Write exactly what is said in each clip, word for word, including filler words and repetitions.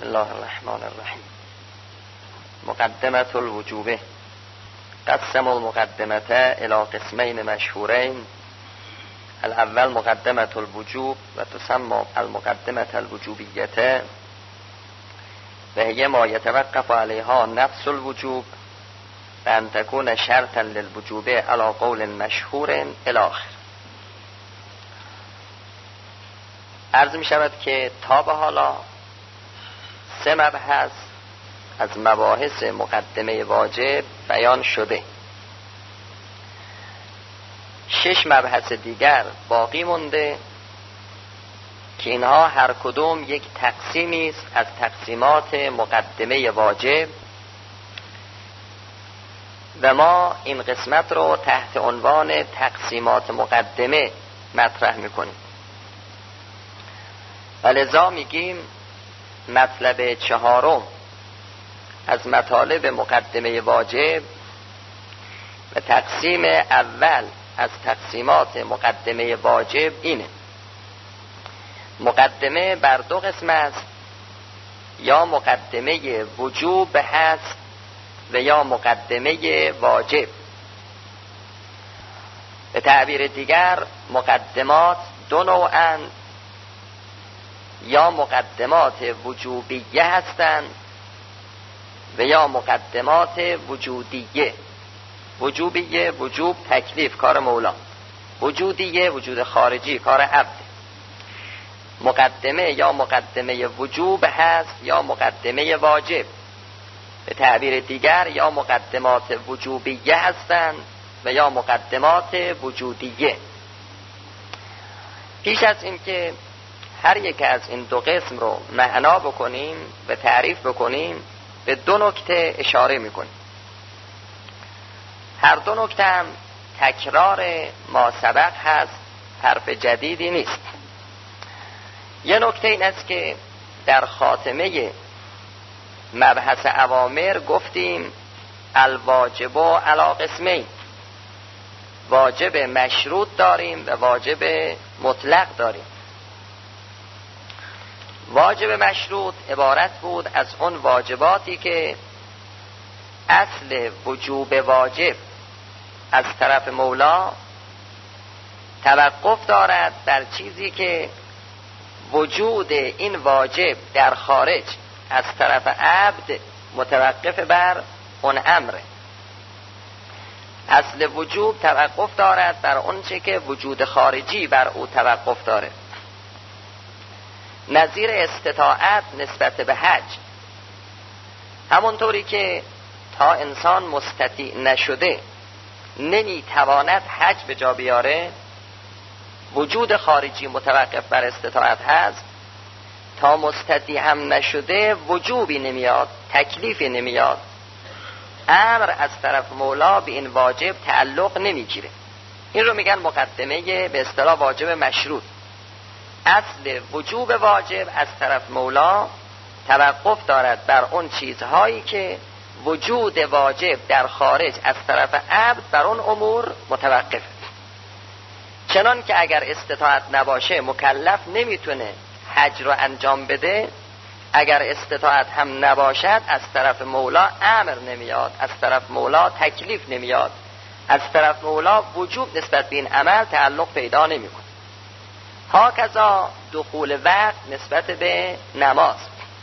بسم الله الرحمن الرحیم. مقدمة الوجوبه. قسم المقدمة الى قسمین مشهورین. الاول مقدمة الوجوب و تسمى المقدمة الوجوبیة و هي ما يتوقف عليها نفس الوجوب بأن تكون شرطا للوجوب على قول مشهور الى آخر. عرض می شود که تا به حالا سه مبحث از مباحث مقدمه واجب بیان شده. شش مبحث دیگر باقی مونده که اینها هر کدوم یک تقسیمی است از تقسیمات مقدمه واجب و ما این قسمت رو تحت عنوان تقسیمات مقدمه مطرح میکنیم. و لذا میگیم مطلب چهارم از مطالب مقدمه واجب و تقسیم اول از تقسیمات مقدمه واجب اینه: مقدمه بر دو قسم است، یا مقدمه وجوب هست و یا مقدمه واجب. به تعبیر دیگر مقدمات دو نوعند، یا مقدمات وجوبیه هستند و یا مقدمات وجودیه. وجوبیه وجوب تکلیف کار مولا، وجودیه وجود خارجی کار عبد. مقدمه یا مقدمه وجوب هست یا مقدمه واجب. به تعبیر دیگر یا مقدمات وجوبیه هستند و یا مقدمات وجودیه. پیش از این که هر یک از این دو قسم رو معنا بکنیم و تعریف بکنیم به دو نکته اشاره میکنیم. هر دو نکته هم تکرار ما سبق هست، حرف جدیدی نیست. یه نکته این است که در خاتمه مبحث اوامر گفتیم الواجب علی قسمین، واجب مشروط داریم و واجب مطلق داریم. واجب مشروط عبارت بود از اون واجباتی که اصل وجوب واجب از طرف مولا توقف دارد بر چیزی که وجود این واجب در خارج از طرف عبد متوقف بر اون امره. اصل وجوب توقف دارد بر اون چه که وجود خارجی بر او توقف داره. نظیر استطاعت نسبت به حج، همونطوری که تا انسان مستطیع نشده نمیتواند حج به جا بیاره، وجود خارجی متوقف بر استطاعت هست، تا مستطیع هم نشده وجوبی نمیاد، تکلیفی نمیاد، امر از طرف مولا به این واجب تعلق نمیگیره. این رو میگن مقدمه به اصطلاح واجب مشروط. اصل وجوب واجب از طرف مولا توقف دارد بر اون چیزهایی که وجود واجب در خارج از طرف عبد بر اون امور متوقف. چنان که اگر استطاعت نباشه مکلف نمیتونه حج رو انجام بده، اگر استطاعت هم نباشد از طرف مولا امر نمیاد، از طرف مولا تکلیف نمیاد، از طرف مولا وجوب نسبت به این عمل تعلق پیدا نمیکنه. هاکذا دخول وقت نسبت به نماز،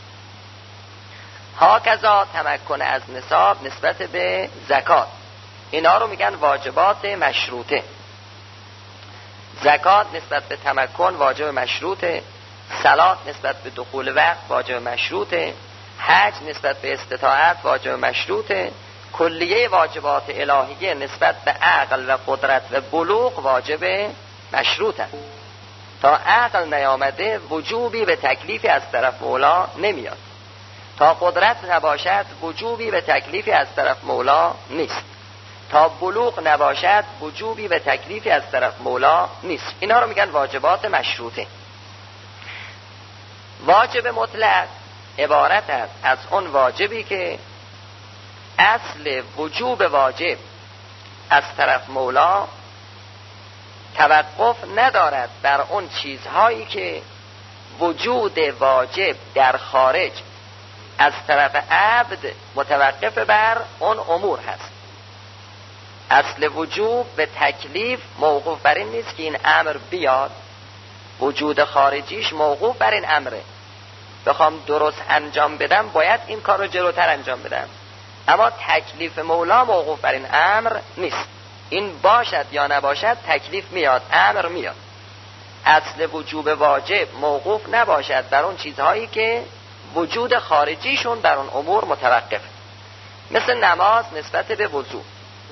هاکذا تمکن از نصاب نسبت به زکات. اینا رو میگن واجبات مشروطه. زکات نسبت به تمکن واجب مشروطه، صلات نسبت به دخول وقت واجب مشروطه، حج نسبت به استطاعت واجب مشروطه، کلیه واجبات الهیه نسبت به عقل و قدرت و بلوغ واجب مشروطه. تا عقل نیامده وجوبی به تکلیفی از طرف مولا نمیاد، تا قدرت نباشد وجوبی به تکلیفی از طرف مولا نیست، تا بلوغ نباشد وجوبی به تکلیفی از طرف مولا نیست. اینا رو میگن واجبات مشروطه. واجب مطلق عبارت است از اون واجبی که اصل وجوب واجب از طرف مولا توقف ندارد بر اون چیزهایی که وجود واجب در خارج از طرف عبد متوقف بر اون امور هست. اصل وجوب به تکلیف موقوف بر این نیست که این امر بیاد، وجود خارجیش موقوف بر این امره. بخوام درست انجام بدم باید این کار رو جلوتر انجام بدم، اما تکلیف مولا موقوف بر این امر نیست. این باشد یا نباشد تکلیف میاد، امر میاد. اصل وجوب واجب موقوف نباشد بر اون چیزهایی که وجود خارجیشون بر اون امور متوقف، مثل نماز نسبت به وضو.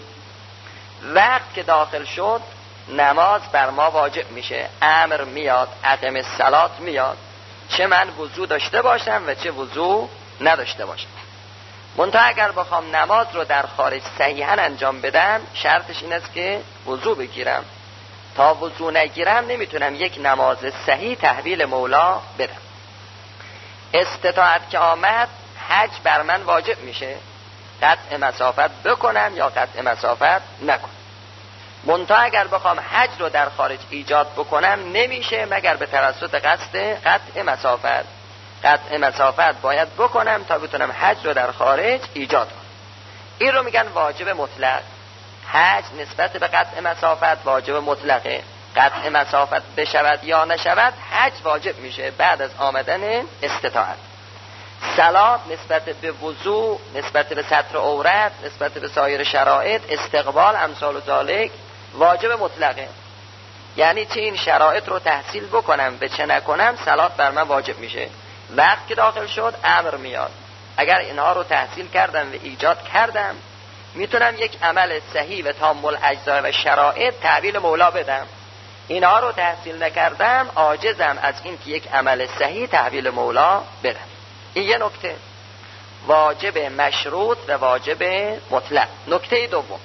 وقت که داخل شد نماز بر ما واجب میشه، امر میاد، اقم الصلاة میاد، چه من وضو داشته باشم و چه وضو نداشته باشم. منتها اگر بخوام نماز رو در خارج صحیحاً انجام بدم شرطش این است که وضو بگیرم. تا وضو نگیرم نمیتونم یک نماز صحیح تحویل مولا بدم. استطاعت که آمد حج بر من واجب میشه، قطع مسافت بکنم یا قطع مسافت نکنم. منتها اگر بخوام حج رو در خارج ایجاد بکنم نمیشه مگر به توسط قصد قطع مسافت. قطع مسافت باید بکنم تا بتونم حج رو در خارج ایجاد کنم. این رو میگن واجب مطلق. حج نسبت به قطع مسافت واجب مطلقه. قطع مسافت بشود یا نشود حج واجب میشه بعد از آمدن استطاعت. صلات نسبت به وضو، نسبت به ستر عورت، نسبت به سایر شرایط، استقبال، امثال و ذالک واجب مطلقه. یعنی چه این شرایط رو تحصیل بکنم و چه نکنم صلات بر من واجب میشه. وقت که داخل شد امر میاد. اگر اینها رو تحصیل کردم و ایجاد کردم میتونم یک عمل صحیح و تام الاجزا و شرایط تحویل مولا بدم. اینها رو تحصیل نکردم عاجزم از این که یک عمل صحیح تحویل مولا بدم. این یه نکته، واجب مشروط و واجب مطلق. نکته دوم،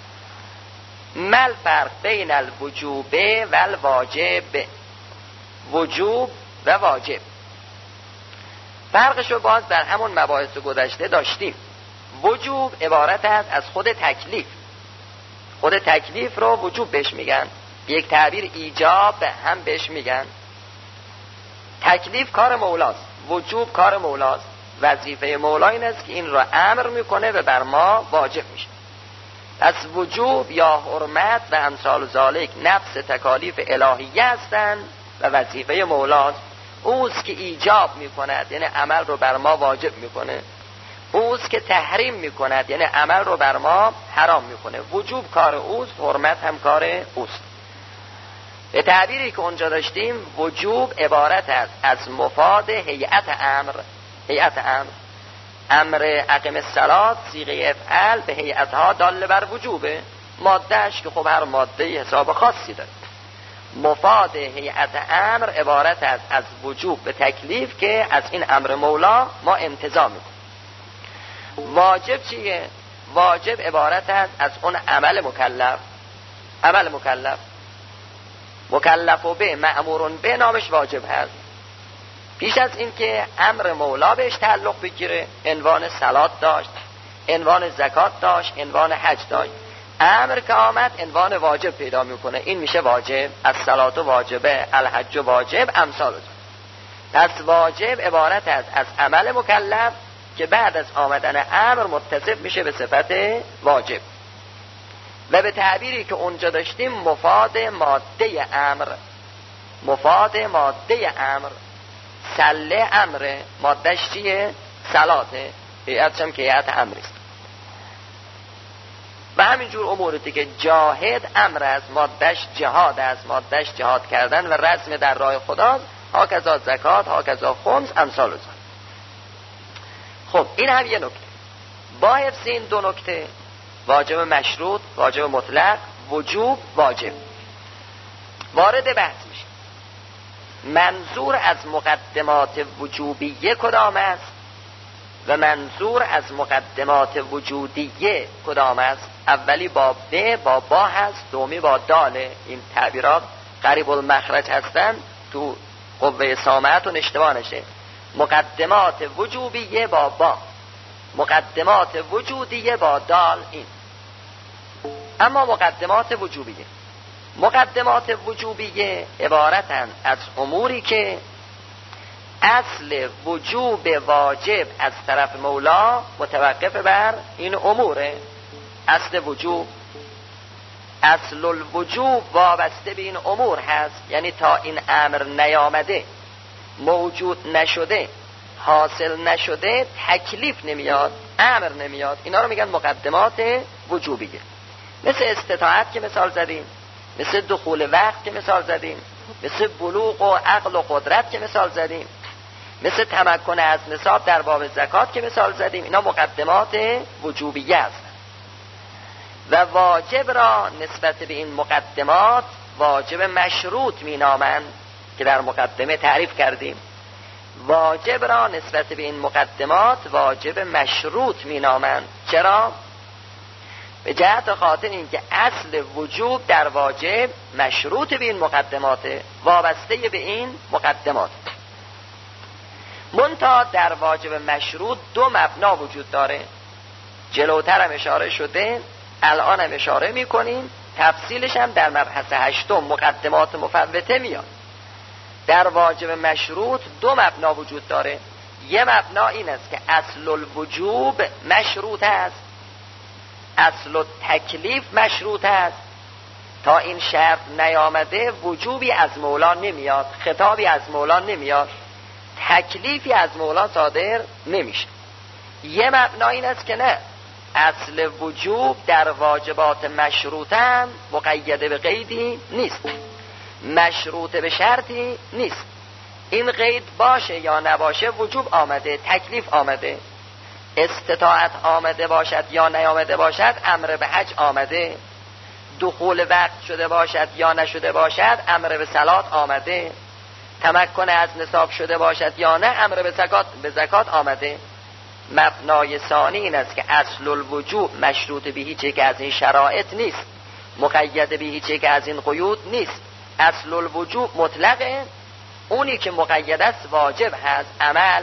مل فرق بین الوجوب و الواجب. وجوب و واجب فرقشو باز در همون مباحث گذشته داشتیم. وجوب عبارت است از خود تکلیف. خود تکلیف رو وجوب بهش میگن، یک تعبیر ایجاب هم بهش میگن. تکلیف کار مولاست، وجوب کار مولاست. وظیفه مولا این است که این را امر میکنه و بر ما واجب میشه. پس وجوب یا حرمت و امثال ذالک نفس تکالیف الهیه هستند و وظیفه مولاست. اوست که ایجاب میکند یعنی عمل رو بر ما واجب میکنه، اوست که تحریم میکند یعنی عمل رو بر ما حرام میکنه. وجوب کار اوست، حرمت هم کار اوست. به تعبیری که اونجا داشتیم وجوب عبارت است از مفاد هیئت امر. هیئت امر امر اقم الصلاة صیغه افعل به هیئتها دال بر وجوبه، مادهش که خب هر ماده حساب خاصی داره. مفاد هیئت امر عبارت است از وجوب به تکلیف که از این امر مولا ما امتثال میکنیم. واجب چیه؟ واجب عبارت است از اون عمل مکلف. عمل مکلف مکلف و به مأمورون به نامش واجب هست. پیش از این که امر مولا بهش تعلق بگیره عنوان صلات داشت، عنوان زکات داشت، عنوان حج داشت. امر که آمد عنوان واجب پیدا میکنه، این میشه واجب. الصلات واجبه، الحج واجب، امثال. پس واجب عبارت است از عمل مکلف که بعد از آمدن امر متصف میشه به صفت واجب. و به تعبیری که اونجا داشتیم مفاد ماده امر. مفاد ماده امر سله امر، مادهش چیه؟ صلاته، هیئتش هم که هیئت امریست. و همینجور امور دیگه. جاهد امر است، مادهش جهاد است، مادهش جهاد کردن و رزم در راه خداست. ها کذا زکات، ها کذا خمس، امثال ذالک. خب این هم یه نکته. با حفظ این دو نکته، واجب مشروط، واجب مطلق، وجوب، واجب، وارد بحث میشه. منظور از مقدمات وجوبیه کدام است و منظور از مقدمات وجودیه کدام است؟ اولی با ب با با هست، دومی با داله. این تعبیرات قریب المخرج هستن، تو قوه سامعتون اشتباه نشه. مقدمات وجوبیه با با، مقدمات وجودیه با دال. این اما مقدمات وجوبیه مقدمات وجوبیه عبارتند از اموری که اصل وجوب واجب از طرف مولا متوقف بر این اموره. اصل وجوب، اصل الوجوب وابسته به این امور هست، یعنی تا این امر نیامده، موجود نشده، حاصل نشده، تکلیف نمیاد، امر نمیاد. اینا رو میگن مقدمات وجوبیه. مثل استطاعت که مثال زدیم، مثل دخول وقت که مثال زدیم، مثل بلوغ و عقل و قدرت که مثال زدیم، مثل تمکن از نصاب در باب زکات که مثال زدیم. اینا مقدمات وجوبیه است و واجب را نسبت به این مقدمات واجب مشروط می نامند که در مقدمه تعریف کردیم. واجب را نسبت به این مقدمات واجب مشروط می نامند. چرا؟ به جهت خاطر اینکه اصل وجوب در واجب مشروط به این مقدمات، وابسته به این مقدمات. منتها در واجب مشروط دو مبنا وجود داره. جلوتر هم اشاره شده، الان هم اشاره میکنیم، تفصیلش هم در مبحث هشتم مقدمات مفوته میاد. در واجب مشروط دو مبنا وجود داره. یه مبنا این است که اصل الوجوب مشروط است، اصل التکلیف مشروط است. تا این شرط نیامده وجوبی از مولا نمیاد، خطابی از مولا نمیاد، تکلیفی از مولا صادر نمیشه. یه مبنا این است که نه، اصل وجوب در واجبات مشروط هم مقیده به قیدی نیست، مشروط به شرطی نیست. این قید باشه یا نباشه وجوب آمده، تکلیف آمده. استطاعت آمده باشد یا نیامده باشد امر به حج آمده. دخول وقت شده باشد یا نشده باشد امر به صلات آمده. تمکن از نصاب شده باشد یا نه امر به زکات به زکات آمده. مبنای ثانی این است که اصل الوجوب مشروط به هیچ که از این شرایط نیست، مقید به هیچ که از این قیود نیست. اصل الوجوب مطلقه، اونی که مقید است واجب هست، عمل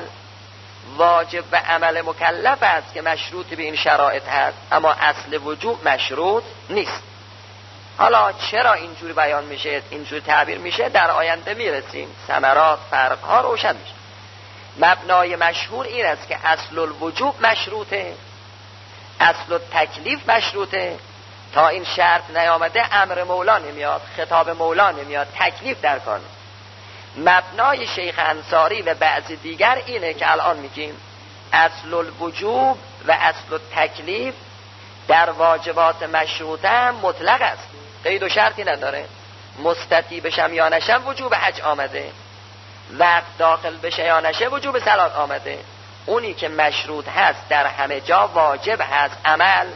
واجب و عمل مکلف است که مشروط به این شرایط هست، اما اصل وجوب مشروط نیست. حالا چرا اینجوری بیان میشه، اینجوری تعبیر میشه، در آینده میرسیم، ثمرات فرقها روشن میشه. مبنای مشهور این است که اصل الوجوب مشروطه، اصل التکلیف مشروطه. تا این شرط نیامده امر مولا نمیاد، خطاب مولا نمیاد، تکلیف در کار. مبنای شیخ انصاری و بعض دیگر اینه که الان میگیم اصل الوجوب و اصل التکلیف در واجبات مشروطه هم مطلق است، قید و شرطی نداره. مستطیع بشم یا نشم وجوب حج آمده، وقت داخل بشه یا نشه وجوب صلات آمده. اونی که مشروط هست در همه جا واجب هست، عمل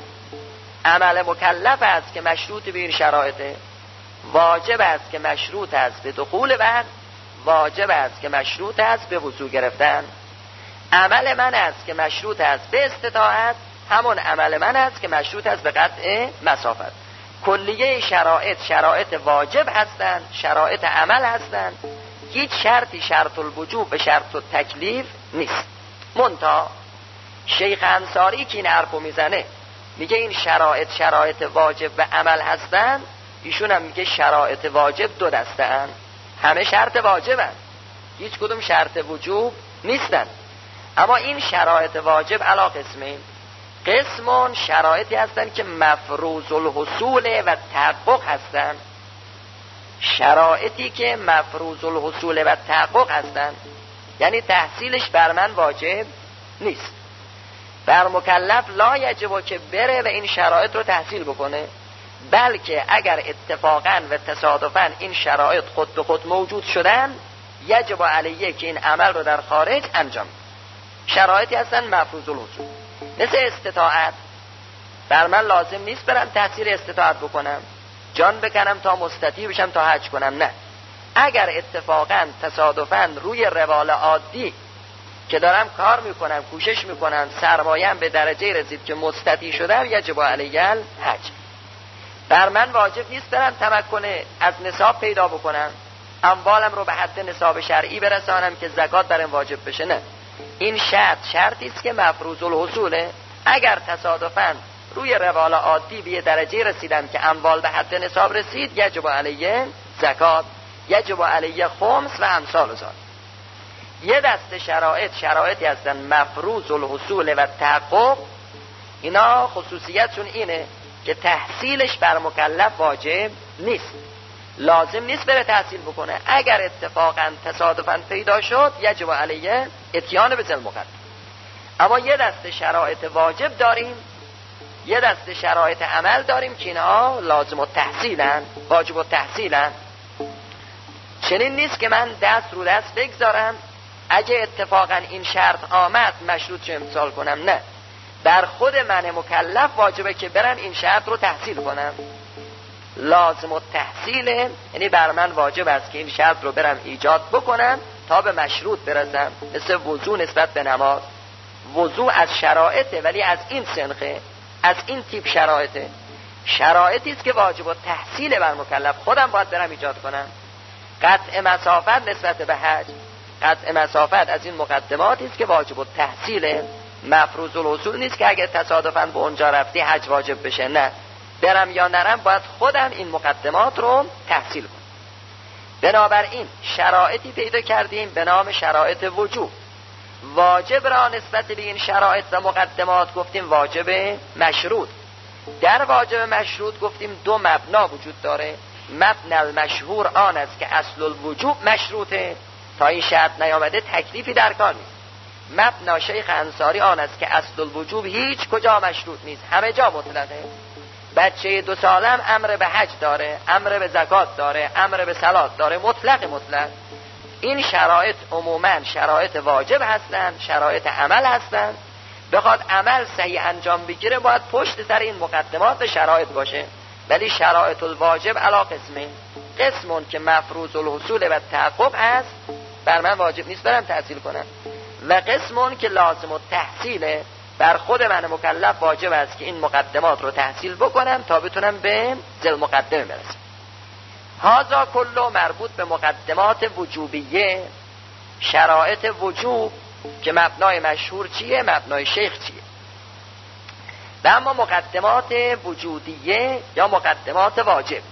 عمل مکلف است که مشروط به این شرایطه. واجب است که مشروط است به دخول وقت، واجب است که مشروط است به وضو گرفتن. عمل من است که مشروط است به استطاعت، همون عمل من است که مشروط است به قطع مسافت. کلیه شرایط شرایط واجب هستند، شرایط عمل هستند. هیچ شرطی شرط الوجوب به شرط التکلیف نیست. منتها شیخ انصاری که این حرفو میزنه میگه این شرایط شرایط واجب و عمل هستند، ایشون هم میگه شرایط واجب دو دسته اند، همه شرط واجبن، هیچ کدوم شرط وجوب نیستن. اما این شرایط واجب علا قسمین، قسمون شرایطی هستن که مفروض الحصول و تحقق هستن، شرایطی که مفروض الحصول و تحقق هستن، یعنی تحصیلش بر من واجب نیست، بر مکلف لا یجب که بره و این شرایط رو تحصیل بکنه، بلکه اگر اتفاقا و تصادفا این شرایط خود به خود موجود شدن یجب علیه که این عمل رو در خارج انجام. شرایطی هستن مفروض الحصول. مثل استطاعت، بر من لازم نیست برم تحصیل استطاعت بکنم، جان بکنم تا مستطیع بشم تا حج کنم، نه. اگر اتفاقا تصادفا روی روال عادی که دارم کار میکنم، کوشش میکنم، سرمایم به درجه رسید که مستطیع شدم، یجب علیه الحج. بر من واجب نیست برم تمکن از نصاب پیدا بکنم، اموالم رو به حد نصاب شرعی برسانم که زکات برم واجب بشه، نه. این شرط شرطی است که مفروض الحصوله. اگر تصادفاً روی روال عادی به درجه رسیدم که اموال به حد نصاب رسید، یجب علیه زکات، یجب علیه خمس و امثال ذالک. یه دسته شرایط شرایطی هستن مفروض الحصول و تحقق، اینا خصوصیتشون اینه که تحصیلش بر مکلف واجب نیست، لازم نیست بره تحصیل بکنه. اگر اتفاقا تصادفا پیدا شد یجب علیه اتیان به ذل مقدم. اما یه دسته شرایط واجب داریم، یه دسته شرایط عمل داریم که اینها لازم التحصیلن، واجب التحصیلن. چنین نیست که من دست رو دست بگذارم اگه اتفاقا این شرط آمد مشروط چه امتثال کنم، نه، بر خود من مکلف واجبه که برم این شرط رو تحصیل کنم. لازم التحصیل یعنی بر من واجب است که این شرط رو برم ایجاد بکنم تا به مشروط برسم. مثل وضو نسبت به نماز، وضو از شرایطه ولی از این سنخه، از این تیپ شرایطه، شرایطی است که واجب التحصیل بر مکلف، خودم باید برم ایجاد کنم. قطع مسافت نسبت به حج، قطع مسافت از این مقدماتی است که واجب التحصیل، مفروض الحصول نیست که اگه تصادفاً به اونجا رفتی حج واجب بشه، نه، برم یا نرم باید خودم این مقدمات رو تحصیل کنم. بنابراین شرایطی پیدا کردیم به نام شرایط وجوب. واجب را نسبت به این شرایط و مقدمات گفتیم واجب مشروط. در واجب مشروط گفتیم دو مبنا وجود داره. مبنا المشهور آن است که اصل الوجوب مشروطه، تا این شرط نیامده تکلیفی در کار نیست. مبنا شیخ انصاری آن است که اصل الوجوب هیچ کجا مشروط نیست، همه جا مطلقه. بچه دو سالم امر به حج داره، امر به زکات داره، امر به صلات داره، مطلق مطلق. این شرایط عموما شرایط واجب هستند، شرایط عمل هستند. بخواد عمل صحیح انجام بگیره باید پشت سر این مقدمات و شرایط باشه. ولی شرایط الواجب علی قسمه، قسمون که مفروض الحصول و تحقق هست بر من واجب نیست برم تحصیل کنم، و قسمون که لازم التحصیله، بر خود من مکلف واجب است که این مقدمات رو تحصیل بکنم تا بتونم به ذل مقدمه برسم. هذا کلو مربوط به مقدمات وجوبیه، شرایط وجوب که مبنای مشهور چیه؟ مبنای شیخ چیه؟ و اما مقدمات وجودیه یا مقدمات واجب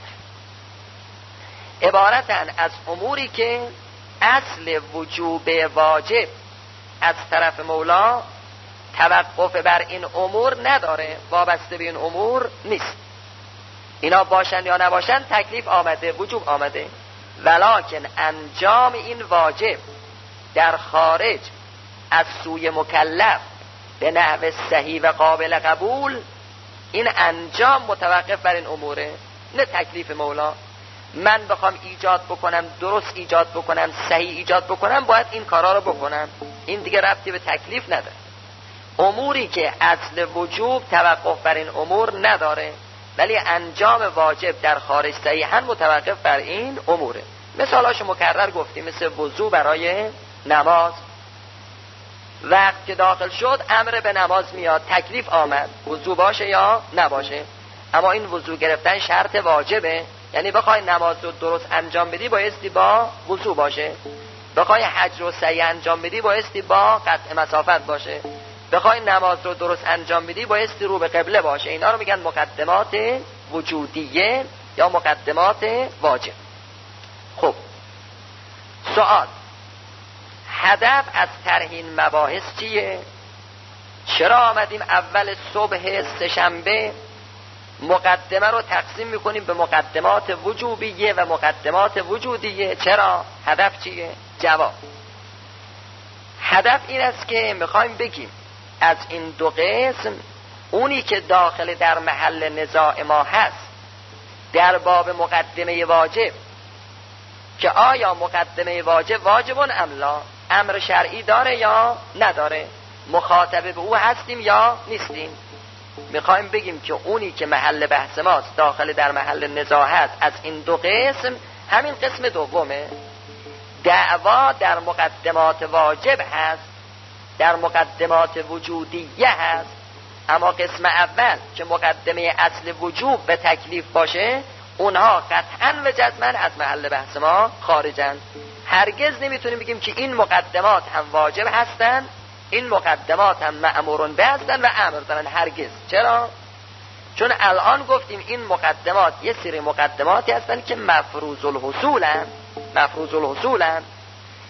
عبارتن از اموری که اصل وجوب واجب از طرف مولا توقف بر این امور نداره، وابسته به این امور نیست. اینا باشن یا نباشن تکلیف آمده، وجوب آمده، ولکن انجام این واجب در خارج از سوی مکلف به نحو صحیح و قابل قبول، این انجام متوقف بر این اموره، نه تکلیف مولا. من بخوام ایجاد بکنم، درست ایجاد بکنم، صحیح ایجاد بکنم، باید این کارا رو بکنم، این دیگه ربطی به تکلیف نداره. اموری که اصل وجوب توقف بر این امور نداره ولی انجام واجب در خارج صحیحاً متوقف بر این اموره. مثالاشو مکرر گفتیم، مثل وضو برای نماز، وقت که داخل شد امر به نماز میاد، تکلیف آمد، وضو باشه یا نباشه. اما این وضو گرفتن شرط واجبه، یعنی بخوای نماز رو درست انجام بدی بایستی با وضو باشه، بخوای حج رو صحیح انجام بدی بایستی با قطع مسافت باشه، بخوای نماز رو درست انجام بدی بایستی رو به قبله باشه. اینا رو میگن مقدمات وجودیه یا مقدمات واجب. خب سوال، هدف از طرح این مباحث چیه؟ چرا آمدیم اول صبح سه‌شنبه مقدمه رو تقسیم میکنیم به مقدمات وجوبیه و مقدمات وجودیه؟ چرا؟ هدف چیه؟ جواب، هدف این است که میخوایم بگیم از این دو قسم اونی که داخل در محل نزاع ما هست در باب مقدمه واجب، که آیا مقدمه واجب واجبون ام لا، امر شرعی داره یا نداره، مخاطب به او هستیم یا نیستیم. میخوایم بگیم که اونی که محل بحث ماست داخل در محل نزاع هست از این دو قسم، همین قسم دومه، دعوا در مقدمات واجب هست، در مقدمات وجودیه هست. اما قسم اول که مقدمه اصل وجوب به تکلیف باشه، اونها قطعاً و جزماً از محل بحث ما خارجن. هرگز نمیتونیم بگیم که این مقدمات هم واجب هستن، این مقدمات هم مأمورون به هستن و امر دارن، هرگز. چرا؟ چون الان گفتیم این مقدمات یه سری مقدماتی هستن که مفروض الحصولن، مفروض الحصولن،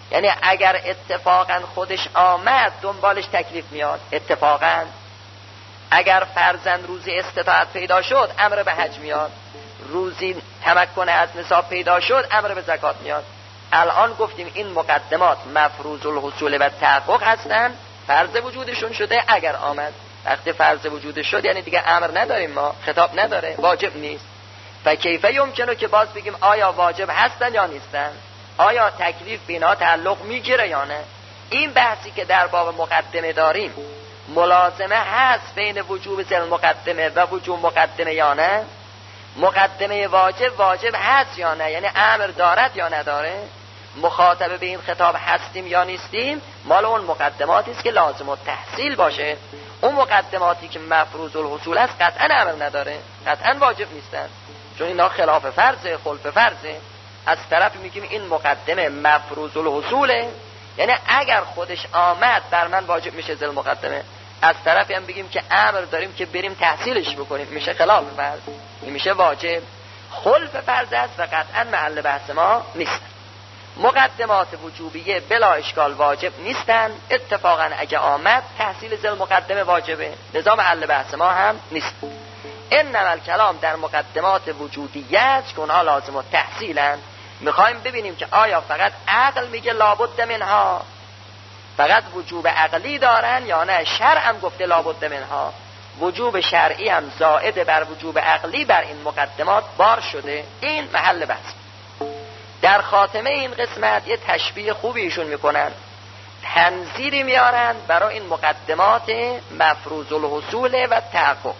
یعنی اگر اتفاقا خودش آمد دنبالش تکلیف میاد. اتفاقا اگر فرزند روزی استطاعت پیدا شد امر به حج میاد، روزی تمکن از نصاب پیدا شد امر به زکات میاد. الان گفتیم این مقدمات مفروض الحصول و تحقق هستن، فرض وجودشون شده. اگر آمد، وقتی فرض وجود شد یعنی دیگه امر نداریم، ما خطاب نداره، واجب نیست. فکیفه یمکنه که باز بگیم آیا واجب هستن یا نیستن، آیا تکلیف بینا تعلق میگیره یا نه. این بحثی که در باب مقدمه داریم ملازمه هست بین وجوب ذل مقدمه و وجوب مقدمه یا نه. مقدمه واجب واجب هست یا نه، یعنی امر دارد یا نداره. مخاطب به این خطاب هستیم یا نیستیم، مال اون مقدماتی است که لازم التحصیل باشه. اون مقدماتی که مفروض الحصول است قطعا امر نداره، قطعا واجب نیستن، چون اینا خلاف فرضه، خلف فرضه. از طرف میگیم این مقدمه مفروض الحصوله، یعنی اگر خودش آمد بر من واجب میشه ذل مقدمه. از طرفی هم بگیم که امر داریم که بریم تحصیلش بکنیم، میشه خلاف فرض، این میشه واجب. خلف فرض است و قطعا محل بحث ما نیست. مقدمات وجوبیه بلا اشکال واجب نیستن، اتفاقا اگه آمد تحصیل ذل مقدمه واجبه، لذا محل بحث ما هم نیست. انما الکلام در مقدمات وجودیه است که اونها لازم و تحصیلن. میخوایم ببینیم که آیا فقط عقل میگه لابد منها، فقط وجوب عقلی دارن یا نه. شرع هم گفته لابد منها، وجوب شرعی هم زائد بر وجوب عقلی بر این مقدمات بار شده. این محل بحث. در خاتمه این قسمت یه تشبیه خوبی ایشون میکنن، تنظیری میارن برای این مقدمات مفروض الحصول و تحقق.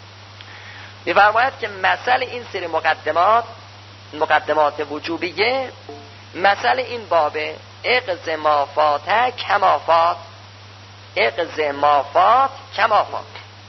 میفرماید که مثل این سری مقدمات، مقدمات وجوبیه، مثل این بابه اقض ما فات کما فات، اقض ما فات کما فات.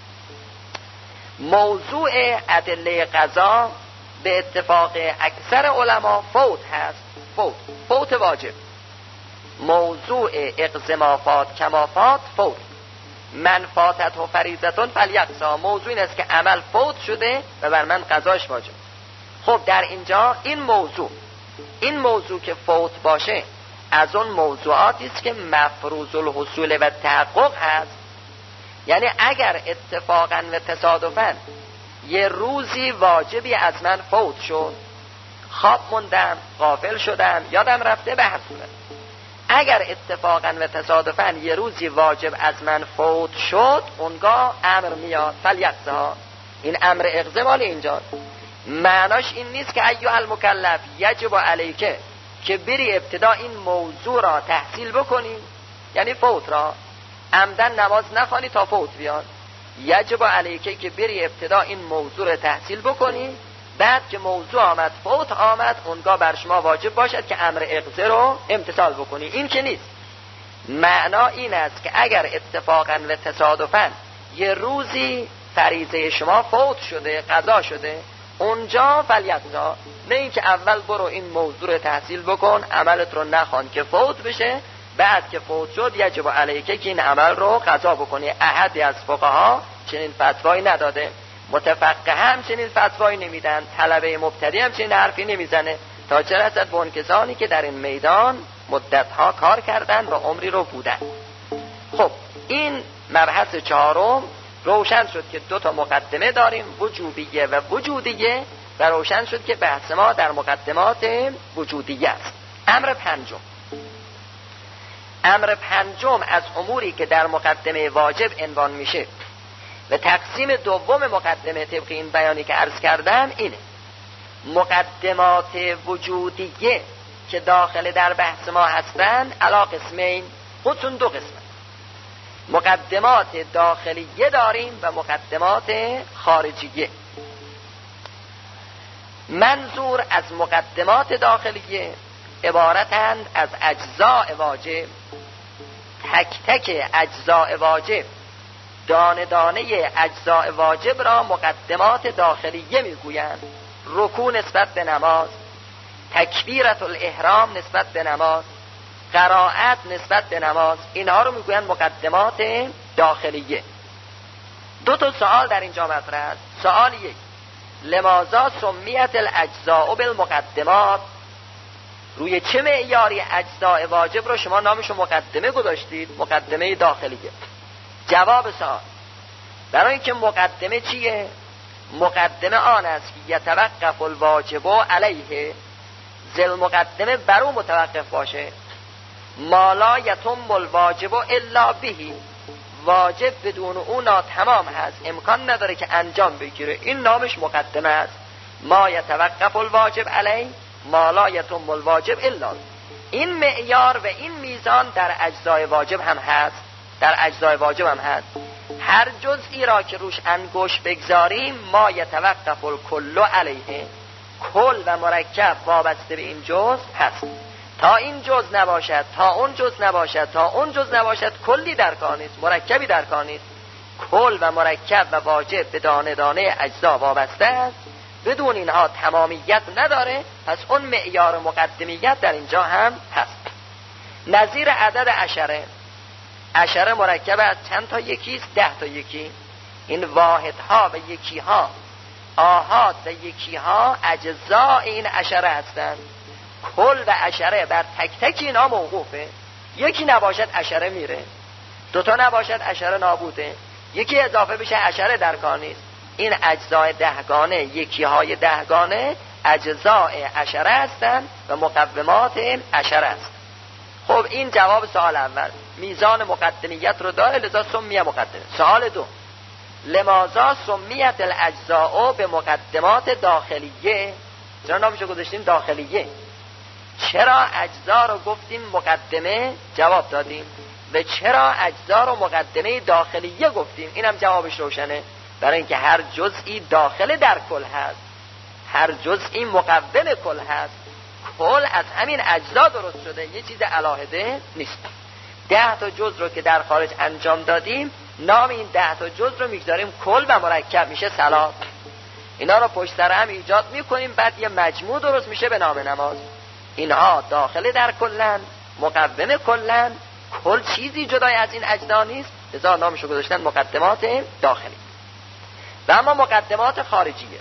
موضوع ادله قضا به اتفاق اکثر علما فوت هست، فوت فوت واجب. موضوع اقض ما فات کما فات فوت. من فاتت و فریضتون فلیقضا، موضوع این است که عمل فوت شده و بر من قضاش واجب. خب در اینجا این موضوع این موضوع که فوت باشه از اون موضوعاتی است که مفروض الحصول و تحقق هست. یعنی اگر اتفاقا و تصادفا یه روزی واجبی از من فوت شد، خواب موندم، غافل شدم، یادم رفته، به هر صورت اگر اتفاقا و تصادفا یه روزی واجب از من فوت شد، اونگاه امر میاد فلیقضا. این امر اقضا مال اینجا. معناش این نیست که ایها المکلف یجب علیکه که بری ابتدا این موضوع را تحصیل بکنی، یعنی فوت را عمدن نماز نخوانی تا فوت بیاد. یجب علیکه که بری ابتدا این موضوع را تحصیل بکنی، بعد که موضوع آمد، فوت آمد، اونگاه بر شما واجب باشد که امر اقضا رو امتثال بکنی. این که نیست. معنا این است که اگر اتفاقا و تصادفا یه روزی فریضه شما فوت شده، قضا شده، اونجا فلیقضا. نه اینکه اول برو این موضوع رو تحصیل بکن، عملت رو نخوان که فوت بشه، بعد که فوت شد یجب علیکه که این عمل رو قضا بکنی. احدی از فقها چنین فتوایی نداده، متفقه هم چنین فتوایی نمیدن، طلبه مبتدی هم چنین حرفی نمیزنه، تا چه رسد به اون کسانی که در این میدان مدتها کار کردن و عمری رو بودن. خب این مبحث چهارم روشن شد که دو تا مقدمه داریم، وجوبیه و وجودیه، و روشن شد که بحث ما در مقدمات وجودیه است. امر پنجم امر پنجم از اموری که در مقدمه واجب عنوان میشه و تقسیم دوم مقدمه طبق این بیانی که عرض کردم اینه: مقدمات وجودیه که داخل در بحث ما هستن علا قسمین، خودتون دو قسمه. مقدمات داخلیه داریم و مقدمات خارجیه. منظور از مقدمات داخلیه عبارتند از اجزاء واجب. تک تک اجزاء واجب، دانه دانه اجزاء واجب را مقدمات داخلیه میگویند. رکوع نسبت به نماز، تکبیرت الاحرام نسبت به نماز، قرائت نسبت به نماز، اینها رو میگویند مقدمات داخلیه. دو تا سوال در اینجا مطرح است. سوال یک: لماذا سمیت الاجزاء بالمقدمات؟ روی چه معیاری اجزاء واجب رو شما نامشو مقدمه گذاشتید؟ مقدمه داخلیه. جواب سوال: برای اینکه مقدمه چیه؟ مقدمه آن است که یتوقف الواجب علیه، ذل مقدمه بر او متوقف باشه. ما لا یتم الواجب الا بهی، واجب بدون او ناتمام هست، امکان نداره که انجام بگیره. این نامش مقدمه است. ما یتوقف الواجب علیه ما لا یتم الواجب الا. این معیار و این میزان در اجزای واجب هم هست، در اجزای واجب هم هست. هر جزئی را که روش انگشت بگذاریم ما یتوقف الکل علیه، کل و مرکب وابسته به این جز هست. تا این جز نباشد، تا اون جز نباشد، تا اون جز نباشد، کلی در کار نیست، مرکبی در کار نیست. کل و مرکب و واجب به دانه دانه اجزا وابسته است، بدون اینها تمامیت نداره. پس اون معیار مقدمیت در اینجا هم هست. نظیر عدد عشره، عشره مرکب از چند تا یکیست؟ ده تا یکی. این واحدها و یکیها، آحاد و یکیها اجزاء این عشره هستند. کل و عشره بر تک تک اینا موقوفه. یکی نباشد عشره میره، دوتا نباشد عشره نابوده، یکی اضافه بشه عشره در کار نیست. این اجزای دهگانه، یکیهای دهگانه اجزاء عشره هستند و مقومات عشره است. خب این جواب سوال اول، میزان مقدمیت رو داره، لذا سمیه مقدمه. سوال دو: لماذا سمیت الاجزاء به مقدمات داخلیه؟ چرا نامشو گذاشتیم داخلیه؟ چرا اجزا رو گفتیم مقدمه؟ جواب دادیم. و چرا اجزا رو مقدمه داخلیه گفتیم؟ اینم جوابش روشنه. برای اینکه هر جزئی داخل در کل هست، هر جزئی مقوم کل هست. کل از همین اجزا درست شده، یه چیز علاهده نیست. ده تا جز رو که در خارج انجام دادیم، نام این ده تا جز رو میگذاریم کل و مرکب، میشه صلات. اینا رو پشت سر هم ایجاد میکنیم، بعد یه مجموع درست میشه به نام نماز. اینها داخل در کلن، مقوم کلن، کل چیزی جدای از این اجزا نیست، لذا نامشو گذاشتن مقدمات داخلی. و اما مقدمات خارجیه،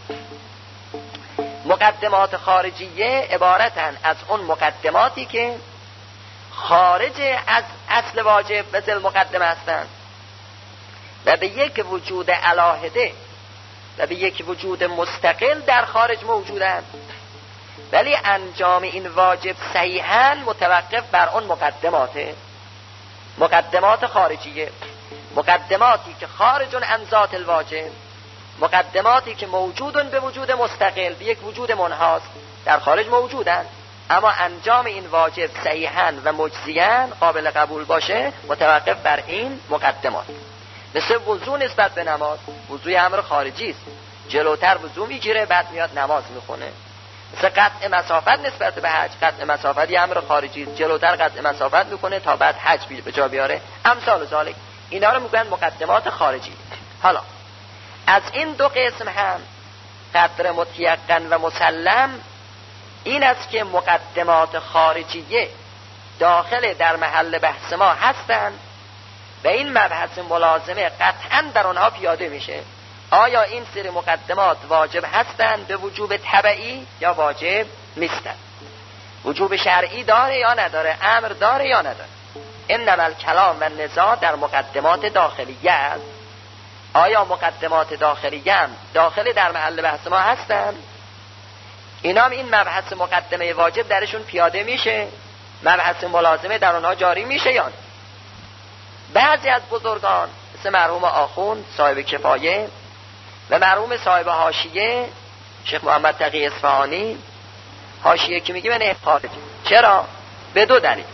مقدمات خارجیه عبارتن از اون مقدماتی که خارج از اصل واجب و ذل مقدمه هستند و به یک وجود علاهده و به یک وجود مستقل در خارج موجودند، ولی انجام این واجب صحیحاً متوقف بر اون مقدماته. مقدمات خارجیه، مقدماتی که خارجون عن ذات الواجب، مقدماتی که موجودن به وجود مستقل، به یک وجود منحاص در خارج موجودن، اما انجام این واجب صحیحاً و مجزیاً قابل قبول باشه متوقف بر این مقدمات. مثل وضو نسبت به نماز، وضوی امر خارجی است، جلوتر وضو میگیره بعد میاد نماز میخونه. مثل قطع مسافت نسبت به حج، قطع مسافت یه امر خارجی است، جلوتر قطع مسافت میکنه تا بعد حج به جا بیاره. امثال ذالک، اینا رو میگن مقدمات خارجی. حالا از این دو قسم هم قدر متیقن و مسلم این است که مقدمات خارجیه داخل در محل بحث ما هستند و این مبحث ملازمه قطعا در آنها پیاده میشه. آیا این سری مقدمات واجب هستند به وجوب تبعی یا واجب نیستند؟ وجوب شرعی داره یا نداره؟ امر داره یا نداره؟ انما الکلام و نزاع در مقدمات داخلیه است. آیا مقدمات داخلیه هم داخل در محل بحث ما هستند؟ اینا هم این مبحث مقدمه واجب درشون پیاده میشه، مبحث ملازمه در اونها جاری میشه یا نه؟ بعضی از بزرگان مثل مرحوم آخوند صاحب کفایه و مرحوم صاحب حاشیه شیخ محمد تقی اصفهانی، حاشیه که میگه من خارج. چرا؟ به دو دلیل.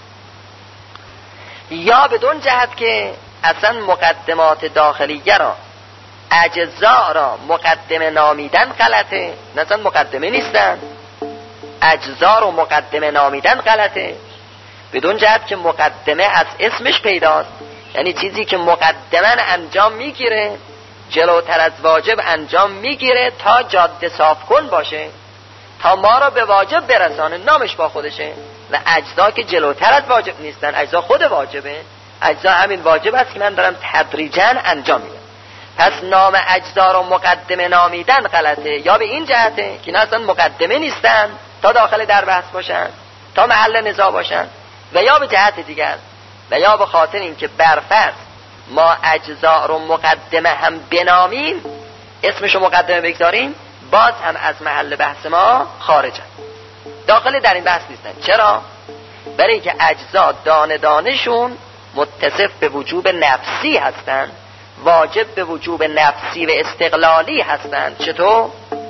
یا بدون جهت که اصلا مقدمات داخلیه را، اجزا را مقدمه نامیدن غلطه، اصلا مقدمه نیستن، اجزا رو مقدمه نامیدن غلطه. بدون جهت که مقدمه از اسمش پیداست، یعنی چیزی که مقدما انجام میگیره، جلوتر از واجب انجام میگیره تا جاده صاف کن باشه، تا ما را به واجب برسانه، نامش با خودشه. و اجزا که جلوتر از واجب نیستن، اجزا خود واجبه، اجزا همین واجب است که من دارم تدریجا انجام میدم. پس نام اجزا رو مقدمه نامیدن غلطه، یا به این جهته که نه اصلا مقدمه نیستن تا داخل در بحث باشن، تا محل نزاع باشن، و یا به جهت دیگر و یا به خاطر اینکه برفرض ما اجزا رو مقدمه هم بنامیم، اسمشو مقدمه بگذاریم، باز هم از محل بحث ما خارجن، داخل در این بحث نیستن. چرا؟ برای اینکه اجزا دانه دانشون متصف به وجوب نفسی هستن، واجب به وجوب نفسی و استقلالی هستن. چطور؟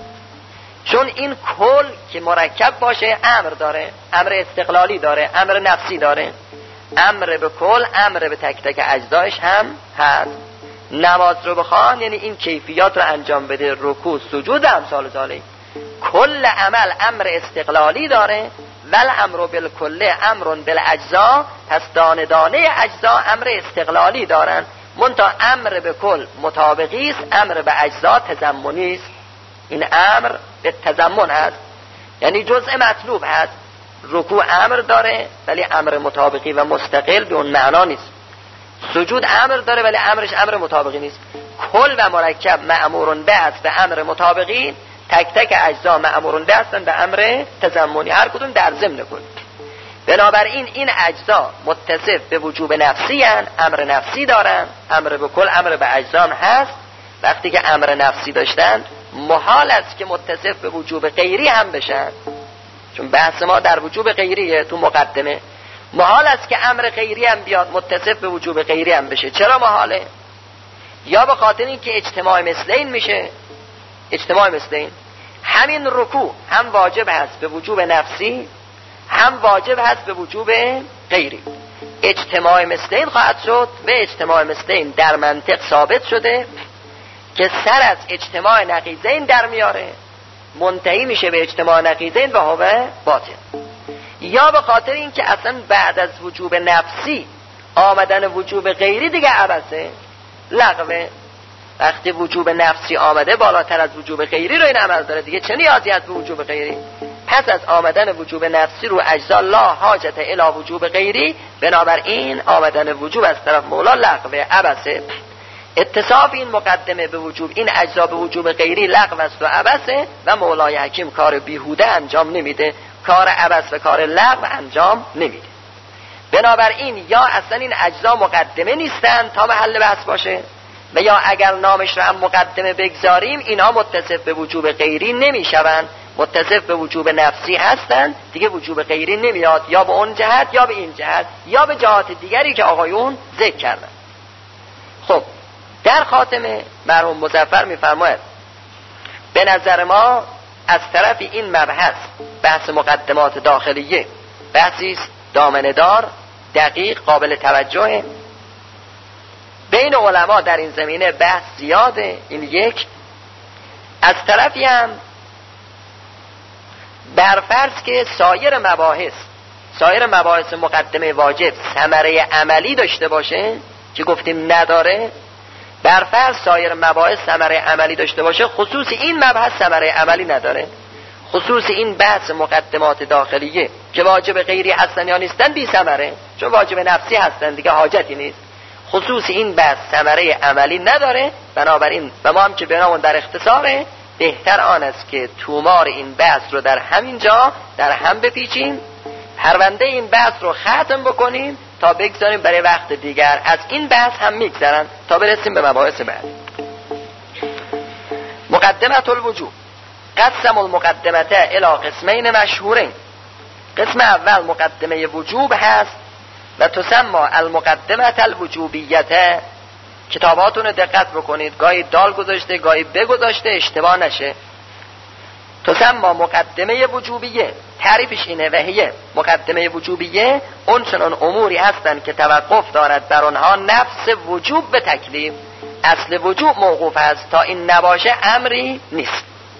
چون این کل که مرکب باشه امر داره، امر استقلالی داره، امر نفسی داره، امر به کل، امر به تک تک اجزایش هم هست. نماز رو بخوان یعنی این کیفیات رو انجام بده، رکوع، سجود، امثال ذالک. کل عمل امر استقلالی داره، ول امر بالکل امر بالاجزا، پس دانه دانه اجزا امر استقلالی دارن، منتها امر به کل مطابقی است، امر به اجزا تضمنی است. این امر به تضمن هست، یعنی جزء مطلوب هست. رکوع امر داره ولی امر مطابقی و مستقل به اون معنا نیست. سجود امر داره ولی امرش امر مطابقی نیست. کل و مرکب مأمورون به است به امر مطابقی، تک تک اجزا مأمورون به هستن به امر تضمنی، هر کدوم در ضمن کل. بنابراین این اجزا متصف به وجوب نفسی هن، امر نفسی دارن، امر به کل امر به اجزا هم هست. وقتی که امر نفسی داشتن محال است که متصف به وجوب غیری هم بشن، چون بحث ما در وجوب غیریه تو مقدمه. محال است که امر غیری هم بیاد متصف به وجوب غیری هم بشه. چرا محاله؟ یا به خاطر این که اجتماع مثلین میشه. اجتماع مثلین، همین رکوع هم واجب هست به وجوب نفسی، هم واجب هست به وجوب غیری. اجتماع مثلین خواهد شد و اجتماع مثلین در منطق ثابت شده که سر از اجتماع نقیضین در میاره، منتهی میشه به اجتماع نقیضین و هو باطل. یا به خاطر این که اصلا بعد از وجوب نفسی آمدن وجوب غیری دیگه عبثه، لغوه. وقتی وجوب نفسی آمده بالاتر از وجوب غیری رو این عمل داره دیگه، چه نیازی هست به وجوب غیری؟ پس از آمدن وجوب نفسی رو اجزا لا حاجت الی وجوب غیری، بنابراین آمدن وجوب از طرف مولا لغوه، عبثه. اتصاف این مقدمه به وجوب، این اجزا به وجوب غیری لغو است و عبثه، و مولای حکیم کار بیهوده انجام نمیده، کار عبث و کار لغو انجام نمیده. بنابراین یا اصلا این اجزا مقدمه نیستن تا محل بحث باشه، و یا اگر نامش رو هم مقدمه بگذاریم اینا متصف به وجوب غیری نمیشوند، متصف به وجوب نفسی هستن دیگه، وجوب غیری نمیاد، یا به اون جهت یا به این جهت یا به جهات دیگری که آقایون ذکر کردن. خب در خاتمه مرحوم مظفر میفرماید به نظر ما از طرف این مبحث، بحث مقدمات داخلیه، بحثی است دامنه‌دار، دقیق، قابل توجه. بین علما در این زمینه بحث زیاده. این یک. از طرفی هم برفرض که سایر مباحث سایر مباحث مقدمه واجب ثمره عملی داشته باشه که گفتیم نداره، برفرض سایر مباحث ثمره عملی داشته باشه، خصوص این مبحث ثمره عملی نداره، خصوص این بحث مقدمات داخلیه که واجب غیری هستن یا نیستن بی ثمره، چون واجب نفسی هستن دیگه حاجتی نیست. خصوص این بحث ثمره عملی نداره، بنابراین و ما هم که بنامون در اختصاره، بهتر آن است که تومار این بحث رو در همین جا در هم بپیچیم، پرونده این بحث رو ختم بکنیم تا بگذاریم برای وقت دیگر. از این بحث هم میگذرن تا برسیم به مباحث بعد. مقدمه الوجوب، قسم المقدمه الى قسمین مشهورین. قسم اول مقدمه وجوب هست و تسمى المقدمه الوجوبیه. کتاباتون رو دقت بکنید، گاهی دال گذاشته گاهی بگذاشته، اشتباه نشه. تسمى مقدمه وجوبیه، تعریفش اینه و هیه مقدمه وجوبیه اون چنان اموری هستند که توقف دارد بر آنها نفس وجوب به تکلیف. اصل وجوب موقوف است، تا این نباشه امری نیست.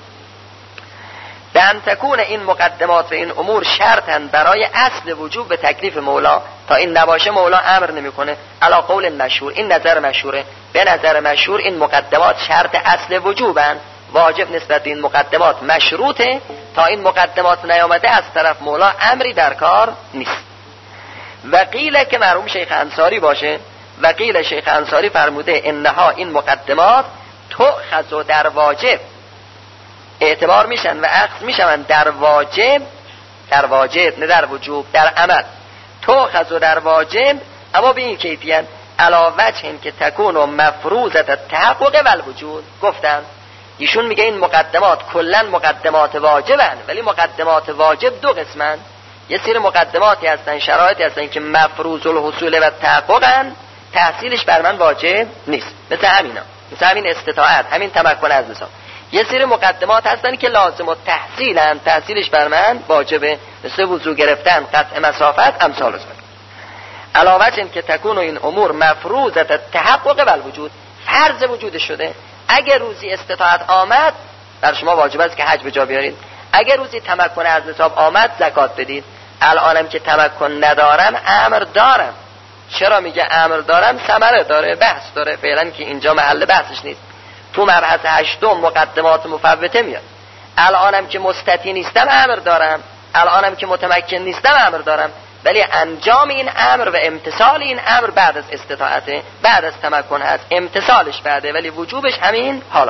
به ان تکون این مقدمات و این امور شرطن برای اصل وجوب به تکلیف مولا، تا این نباشه مولا امر نمیکنه. علی قول مشهور، این نظر مشهوره، به نظر مشهور این مقدمات شرط اصل وجوبن، واجب نسبت به این مقدمات مشروطه، تا این مقدمات نیامده از طرف مولا امری در کار نیست. وقیل که مرحوم شیخ انصاری باشه، وقیل شیخ انصاری فرموده انها این مقدمات تؤخذ در واجب اعتبار میشن و اخذ میشن در واجب در واجب نه در وجوب، در عمل تو خذو در واجب، اما به این کیفیت علا وجه که تکون و مفروضت تحقق و الوجود. گفتن ایشون میگه این مقدمات کلا مقدمات واجبن، ولی مقدمات واجب دو قسمن. یه سری مقدماتی هستن، شرایطی هستن که مفروض الحصول و تحققن، تحصیلش بر من واجب نیست، مثل همینا، مثل همین استطاعت، همین تمکن از لسان. یه سری مقدمات هستن که لازم التحصیلن، تحصیلش بر من واجبه، مثل وضو گرفتن، قطع مسافت، امثال ذلک. علاوه این که تکون و این امور مفروضت تحقق و الوجود، فرض وجود شده. اگر روزی استطاعت آمد بر شما واجب است که حج به جا بیارید، اگر روزی تمکن از نصاب آمد زکات بدید. الانم که تمکن ندارم امر دارم. چرا میگه امر دارم؟ ثمره داره، بحث داره، فعلا که اینجا محل بحثش نیست. تو مبحث هشتم مقدمات مفوته میاد. الانم که مستطیع نیستم امر دارم، الانم که متمکن نیستم امر دارم، ولی انجام این امر و امتثال این امر بعد از استطاعته، بعد از تمکن هست، امتثالش بعده، ولی وجوبش همین حالا.